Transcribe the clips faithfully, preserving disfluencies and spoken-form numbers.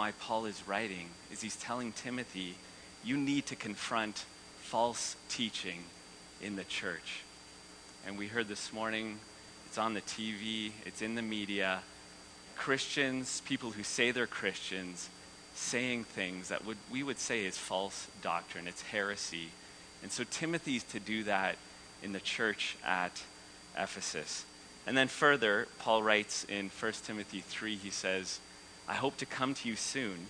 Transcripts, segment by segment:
why Paul is writing is he's telling Timothy, you need to confront false teaching in the church. And we heard this morning, it's on the T V, it's in the media, Christians, people who say they're Christians, saying things that would we would say is false doctrine, it's heresy. And so Timothy's to do that in the church at Ephesus. And then further, Paul writes in First Timothy three, he says, I hope to come to you soon.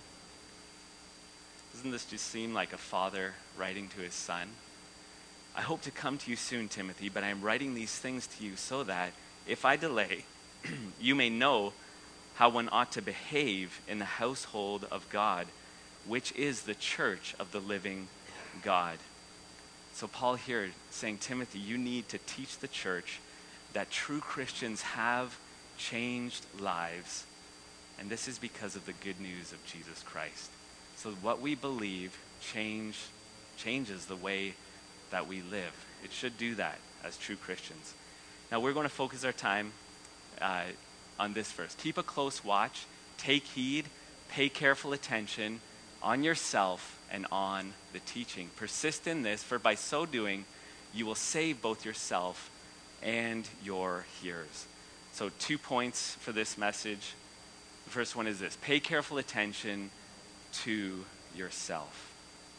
Doesn't this just seem like a father writing to his son? I hope to come to you soon, Timothy, but I am writing these things to you so that if I delay, you may know how one ought to behave in the household of God, which is the church of the living God. So Paul here saying, Timothy, you need to teach the church that true Christians have changed lives. And this is because of the good news of Jesus Christ. So what we believe change, changes the way that we live. It should do that as true Christians. Now we're going to focus our time uh, on this verse. Keep a close watch, take heed, pay careful attention on yourself and on the teaching. Persist in this, for by so doing, you will save both yourself and your hearers. So two points for this message. The first one is this: pay careful attention to yourself.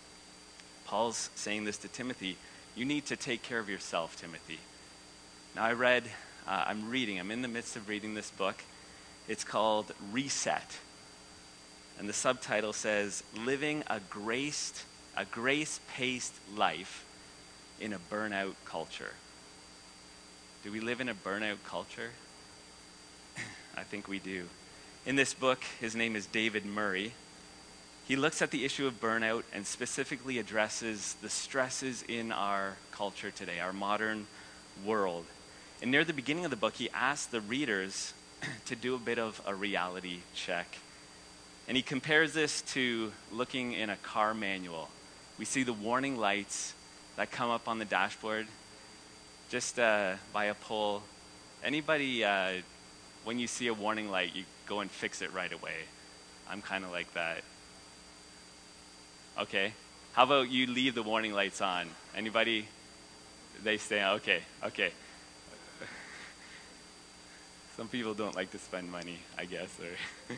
Paul's saying this to Timothy. You need to take care of yourself, Timothy. Now I read, uh, I'm reading, I'm in the midst of reading this book. It's called Reset. And the subtitle says, Living a Graced, a Grace-Paced Life in a Burnout Culture. Do we live in a burnout culture? I think we do. In this book, his name is David Murray. He looks at the issue of burnout and specifically addresses the stresses in our culture today, our modern world. And near the beginning of the book, he asks the readers to do a bit of a reality check. And he compares this to looking in a car manual. We see the warning lights that come up on the dashboard, just uh, by a pole. Anybody, uh, when you see a warning light, you go and fix it right away? I'm kind of like that. Okay. How about you leave the warning lights on? Anybody? They stay on. Okay. Okay. Some people don't like to spend money, I guess. Or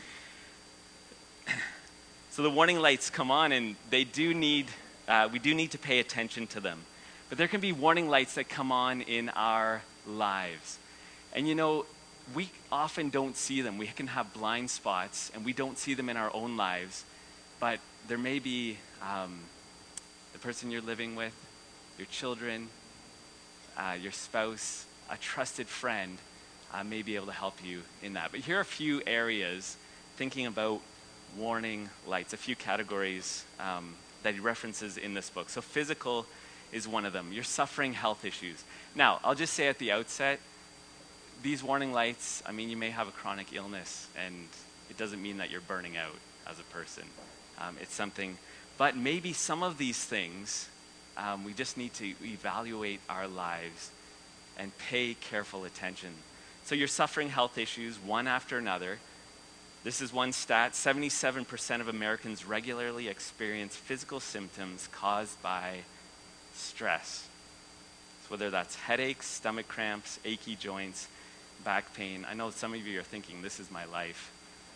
so the warning lights come on, and they do need, uh, we do need to pay attention to them. But there can be warning lights that come on in our lives. And you know, we often don't see them. We can have blind spots, and we don't see them in our own lives. But there may be um, the person you're living with, your children, uh, your spouse, a trusted friend uh, may be able to help you in that. But here are a few areas thinking about warning lights, a few categories um, that he references in this book. So physical is one of them. You're suffering health issues. Now, I'll just say at the outset, these warning lights, I mean, you may have a chronic illness, and it doesn't mean that you're burning out as a person. Um, it's something, but maybe some of these things, um, we just need to evaluate our lives and pay careful attention. So you're suffering health issues one after another. This is one stat: seventy-seven percent of Americans regularly experience physical symptoms caused by stress. So whether that's headaches, stomach cramps, achy joints, back pain. I know some of you are thinking, this is my life.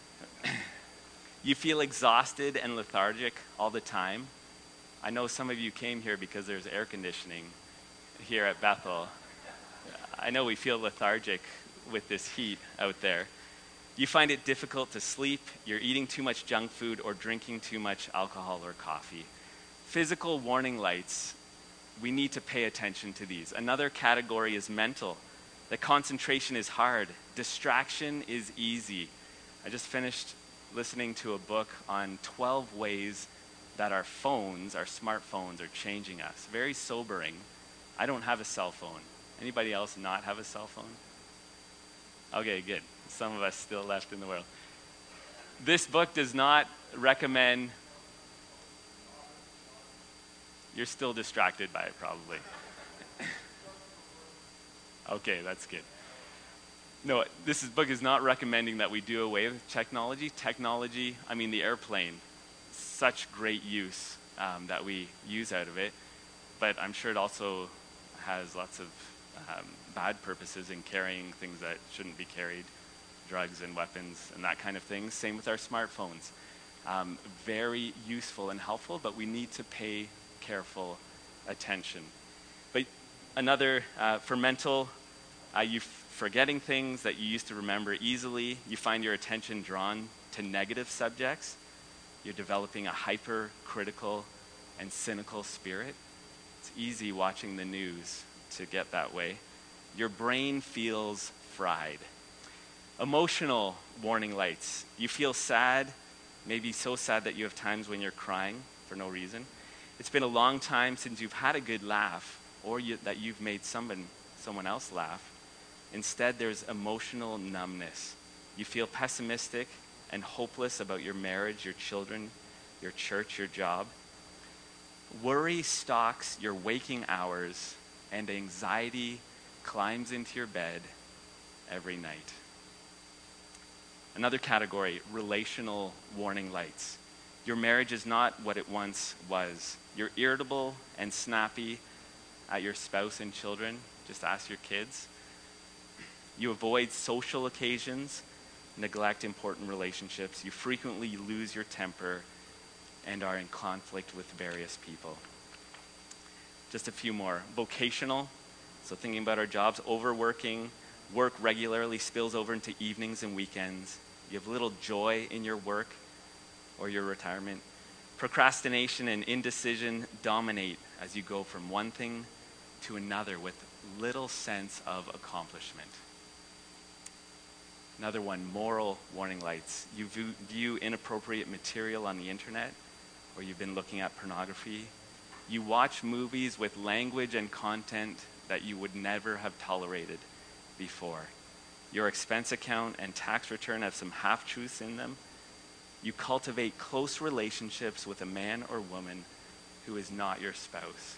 You feel exhausted and lethargic all the time. I know some of you came here because there's air conditioning here at Bethel. I know we feel lethargic with this heat out there. You find it difficult to sleep, you're eating too much junk food or drinking too much alcohol or coffee. Physical warning lights, we need to pay attention to these. Another category is mental. The concentration is hard. Distraction is easy. I just finished listening to a book on twelve ways that our phones, our smartphones, are changing us. Very sobering. I don't have a cell phone. Anybody else not have a cell phone? Okay, good. Some of us still left in the world. This book does not recommend. You're still distracted by it, probably. Okay, that's good. No, this is, book is not recommending that we do away with technology. Technology, I mean the airplane, such great use um, that we use out of it, but I'm sure it also has lots of um, bad purposes in carrying things that shouldn't be carried, drugs and weapons and that kind of thing. Same with our smartphones. Um, very useful and helpful, but we need to pay careful attention. But another, uh, for mental, uh, you forgetting things that you used to remember easily, you find your attention drawn to negative subjects, you're developing a hypercritical and cynical spirit. It's easy watching the news to get that way. Your brain feels fried. Emotional warning lights. You feel sad, maybe so sad that you have times when you're crying for no reason. It's been a long time since you've had a good laugh or you, that you've made someone, someone else laugh. Instead, there's emotional numbness. You feel pessimistic and hopeless about your marriage, your children, your church, your job. Worry stalks your waking hours, and anxiety climbs into your bed every night. Another category, relational warning lights. Your marriage is not what it once was. You're irritable and snappy at your spouse and children. Just ask your kids. You avoid social occasions, neglect important relationships. You frequently lose your temper and are in conflict with various people. Just a few more. Vocational, so thinking about our jobs, overworking, work regularly spills over into evenings and weekends. You have little joy in your work or your retirement. Procrastination and indecision dominate as you go from one thing to another with little sense of accomplishment. Another one, moral warning lights. You view, view inappropriate material on the internet, or you've been looking at pornography. You watch movies with language and content that you would never have tolerated before. Your expense account and tax return have some half-truths in them. You cultivate close relationships with a man or woman who is not your spouse.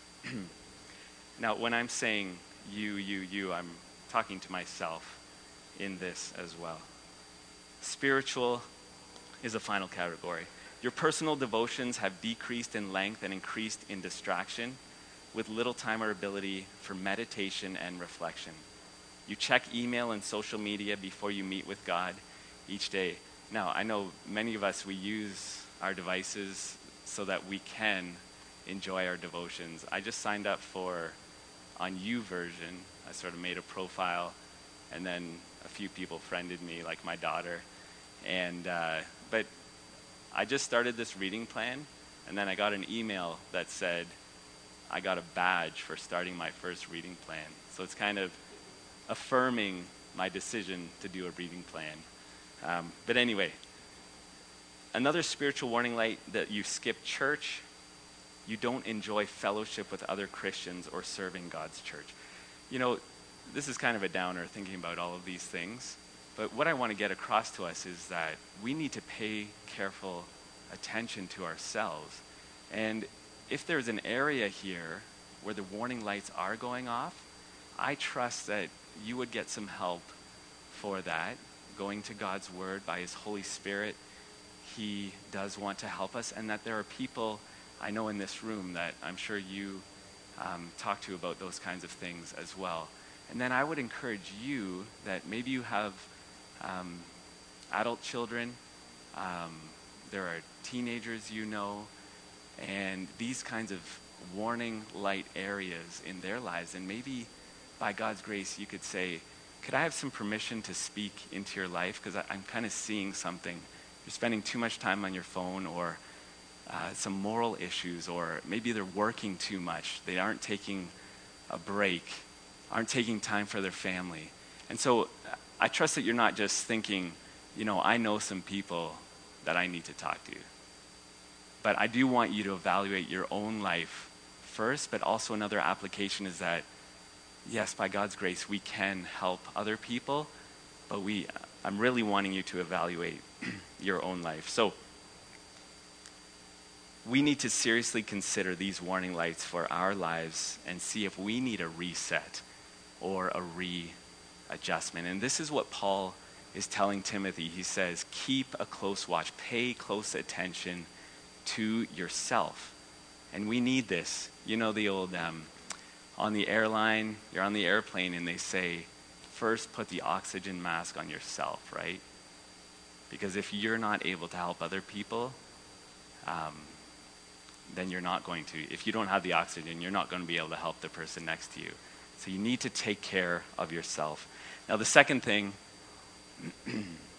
Now, when I'm saying you, you, you, I'm talking to myself in this as well. Spiritual is a final category. Your personal devotions have decreased in length and increased in distraction, with little time or ability for meditation and reflection. You check email and social media before you meet with God each day. Now, I know many of us, we use our devices so that we can enjoy our devotions. I just signed up for, on YouVersion, I sort of made a profile, and then a few people friended me, like my daughter. And uh, but I just started this reading plan, and then I got an email that said I got a badge for starting my first reading plan. So it's kind of affirming my decision to do a reading plan. Um, but anyway, another spiritual warning light, that you skip church, you don't enjoy fellowship with other Christians or serving God's church. You know, this is kind of a downer thinking about all of these things, but what I want to get across to us is that we need to pay careful attention to ourselves. And if there's an area here where the warning lights are going off, I trust that you would get some help for that, going to God's Word by His Holy Spirit. He does want to help us, and that there are people I know in this room that I'm sure you um, talk to about those kinds of things as well. And then I would encourage you that maybe you have um, adult children, um, there are teenagers you know, and these kinds of warning light areas in their lives, and maybe by God's grace you could say, could I have some permission to speak into your life? Because I'm kind of seeing something. You're spending too much time on your phone, or uh, some moral issues, or maybe they're working too much. They aren't taking a break, aren't taking time for their family. And so I trust that you're not just thinking, you know, I know some people that I need to talk to. But I do want you to evaluate your own life first, but also another application is that, yes, by God's grace, we can help other people, but we, I'm really wanting you to evaluate your own life. So we need to seriously consider these warning lights for our lives and see if we need a reset or a adjustment. And this is what Paul is telling Timothy. He says, keep a close watch, pay close attention to yourself. And we need this. You know the old, um, on the airline, you're on the airplane and they say, first put the oxygen mask on yourself, right? Because if you're not able to help other people, um, then you're not going to. If you don't have the oxygen, you're not going to be able to help the person next to you. So you need to take care of yourself. Now the second thing, I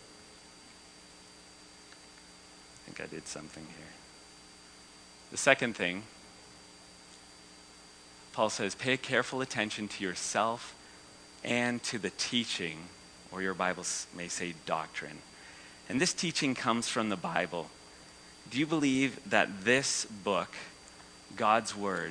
think I did something here. The second thing, Paul says, pay careful attention to yourself and to the teaching, or your Bible may say doctrine. And this teaching comes from the Bible. Do you believe that this book, God's Word,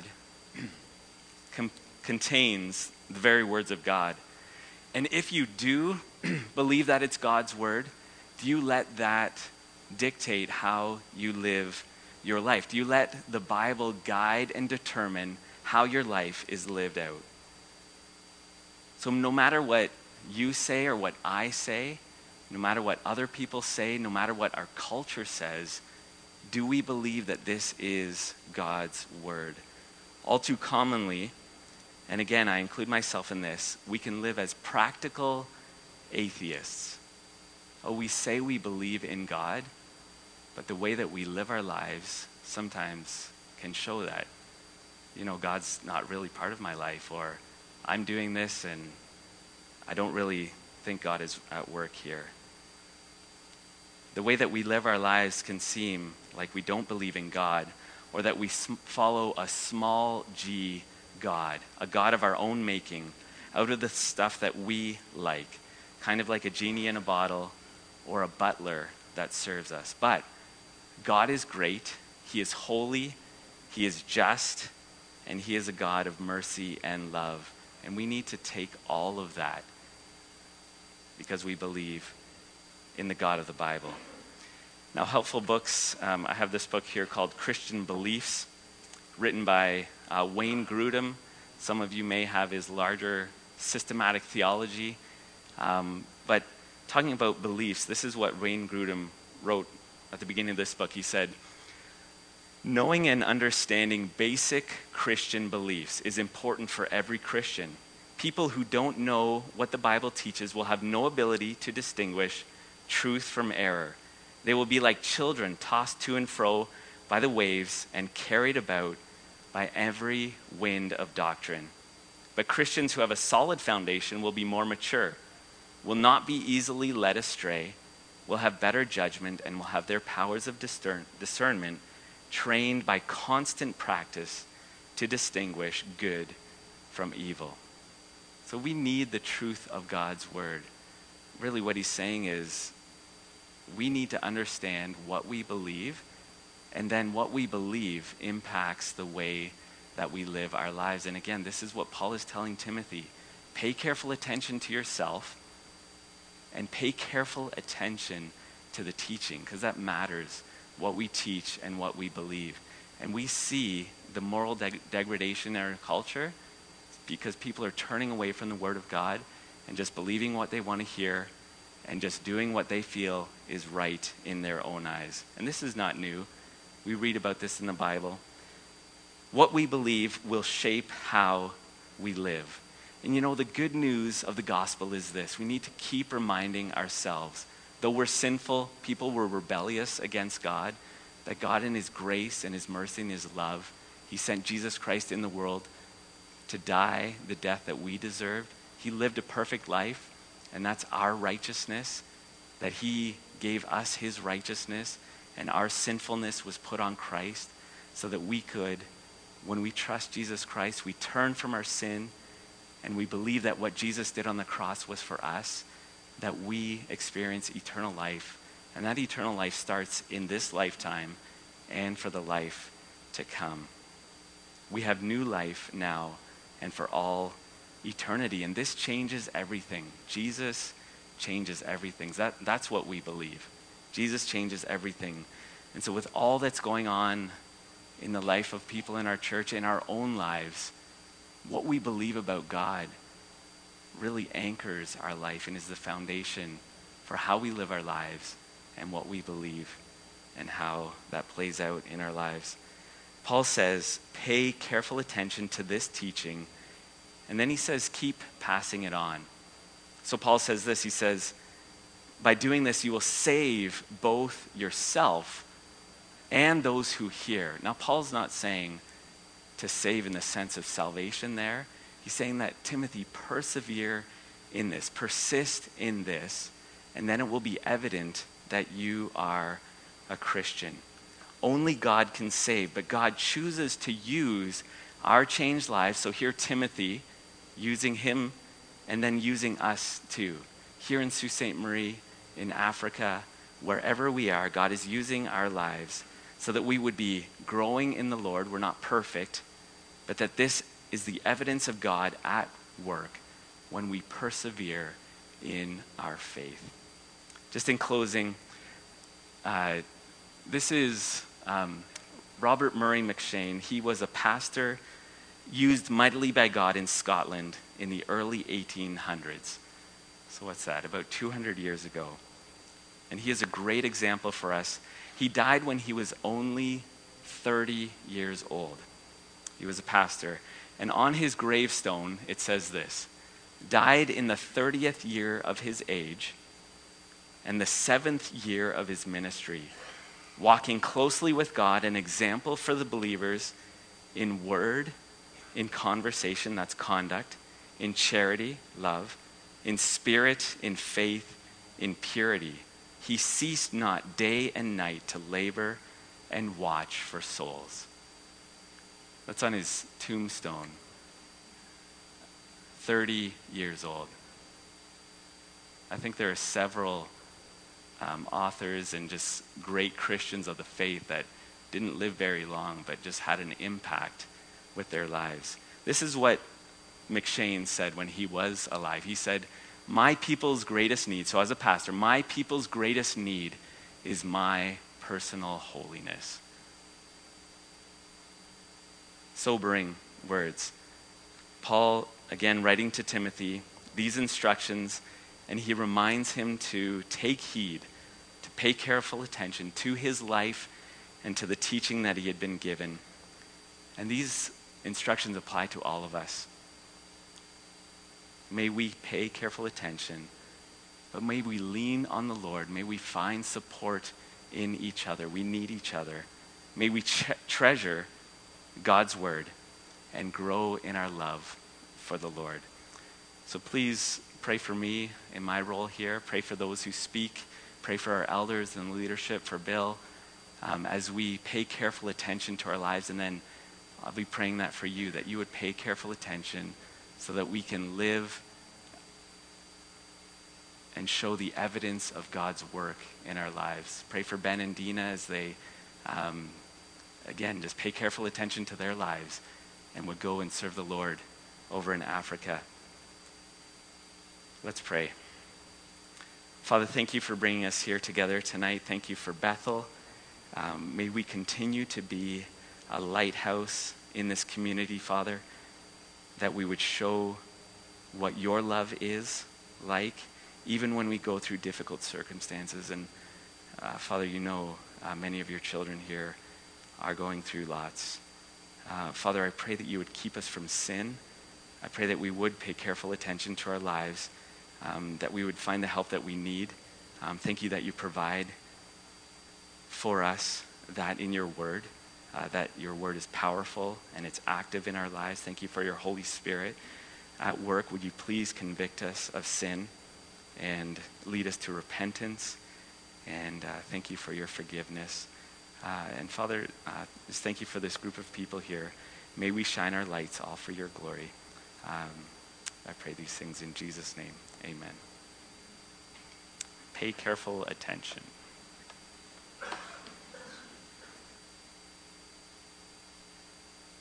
com- contains the very words of God? And if you do believe that it's God's Word, do you let that dictate how you live your life? Do you let the Bible guide and determine how your life is lived out? So no matter what you say or what I say, no matter what other people say, no matter what our culture says, do we believe that this is God's Word? All too commonly, and again, I include myself in this, we can live as practical atheists. Oh, we say we believe in God, but the way that we live our lives sometimes can show that. You know, God's not really part of my life, or I'm doing this and I don't really think God is at work here. The way that we live our lives can seem like we don't believe in God, or that we sm- follow a small g God, a God of our own making, out of the stuff that we like, kind of like a genie in a bottle or a butler that serves us. But God is great, He is holy, He is just, and He is a God of mercy and love. And we need to take all of that because we believe in the God of the Bible. Now, helpful books, um, I have this book here called Christian Beliefs, written by uh, Wayne Grudem. Some of you may have his larger systematic theology. Um, but talking about beliefs, this is what Wayne Grudem wrote at the beginning of this book. He said, knowing and understanding basic Christian beliefs is important for every Christian. People who don't know what the Bible teaches will have no ability to distinguish truth from error. They will be like children tossed to and fro by the waves and carried about by every wind of doctrine. But Christians who have a solid foundation will be more mature, will not be easily led astray, will have better judgment, and will have their powers of discern- discernment trained by constant practice to distinguish good from evil. So we need the truth of God's Word. Really what he's saying is we need to understand what we believe, and then what we believe impacts the way that we live our lives. And again, this is what Paul is telling Timothy. Pay careful attention to yourself and pay careful attention to the teaching, because that matters, what we teach and what we believe. And we see the moral de- degradation in our culture because people are turning away from the Word of God and just believing what they want to hear and just doing what they feel is right in their own eyes. And this is not new. We read about this in the Bible. What we believe will shape how we live. And you know, the good news of the gospel is this. We need to keep reminding ourselves, though we're sinful, people were rebellious against God, that God in His grace and His mercy and His love, He sent Jesus Christ in the world to die the death that we deserved. He lived a perfect life, and that's our righteousness, that He gave us His righteousness, and our sinfulness was put on Christ so that we could, when we trust Jesus Christ, we turn from our sin and we believe that what Jesus did on the cross was for us, that we experience eternal life. And that eternal life starts in this lifetime and for the life to come. We have new life now and for all eternity. And this changes everything. Jesus changes everything. That, that's what we believe. Jesus changes everything. And so with all that's going on in the life of people in our church, in our own lives, what we believe about God really anchors our life and is the foundation for how we live our lives and what we believe and how that plays out in our lives. Paul says, pay careful attention to this teaching, and then he says, keep passing it on. So Paul says this, he says, by doing this, you will save both yourself and those who hear. Now, Paul's not saying to save in the sense of salvation there. He's saying that, Timothy, persevere in this, persist in this, and then it will be evident that you are a Christian. Only God can save, but God chooses to use our changed lives. So here, Timothy, using him and then using us too. Here in Sault Ste. Marie, in Africa, wherever we are, God is using our lives so that we would be growing in the Lord. We're not perfect, but that this is the evidence of God at work when we persevere in our faith. Just in closing, uh, this is um, Robert Murray McCheyne. He was a pastor used mightily by God in Scotland in the early eighteen hundreds. So what's that? About two hundred years ago. And he is a great example for us. He died when he was only thirty years old. He was a pastor. And on his gravestone, it says this, died in the thirtieth year of his age and the seventh year of his ministry, walking closely with God, an example for the believers in word, in conversation, that's conduct, in charity, love, in spirit, in faith, in purity. He ceased not day and night to labor and watch for souls. That's on his tombstone. thirty years old. I think there are several um, authors and just great Christians of the faith that didn't live very long, but just had an impact with their lives. This is what McCheyne said when he was alive. He said, my people's greatest need, so as a pastor, my people's greatest need is my personal holiness. Sobering words. Paul, again, writing to Timothy, these instructions, and he reminds him to take heed, to pay careful attention to his life and to the teaching that he had been given. And these instructions apply to all of us. May we pay careful attention, but may we lean on the Lord. May we find support in each other. We need each other. May we tre- treasure God's word and grow in our love for the Lord. So please pray for me in my role here. Pray for those who speak. Pray for our elders and leadership, for Bill, um, as we pay careful attention to our lives. And then I'll be praying that for you, that you would pay careful attention so that we can live and show the evidence of God's work in our lives. Pray for Ben and Dina as they, um, again, just pay careful attention to their lives and would go and serve the Lord over in Africa. Let's pray. Father, thank you for bringing us here together tonight. Thank you for Bethel. Um, may we continue to be a lighthouse in this community, Father, that we would show what your love is like, even when we go through difficult circumstances. And uh, Father, you know uh, many of your children here are going through lots. Uh, Father, I pray that you would keep us from sin. I pray that we would pay careful attention to our lives, um, that we would find the help that we need. Um, thank you that you provide for us that in your word, uh, that your word is powerful and it's active in our lives. Thank you for your Holy Spirit at work. Would you please convict us of sin and lead us to repentance? And uh, thank you for your forgiveness. Uh, and Father, uh, just thank you for this group of people here. May we shine our lights all for your glory. Um, I pray these things in Jesus' name. Amen. Pay careful attention.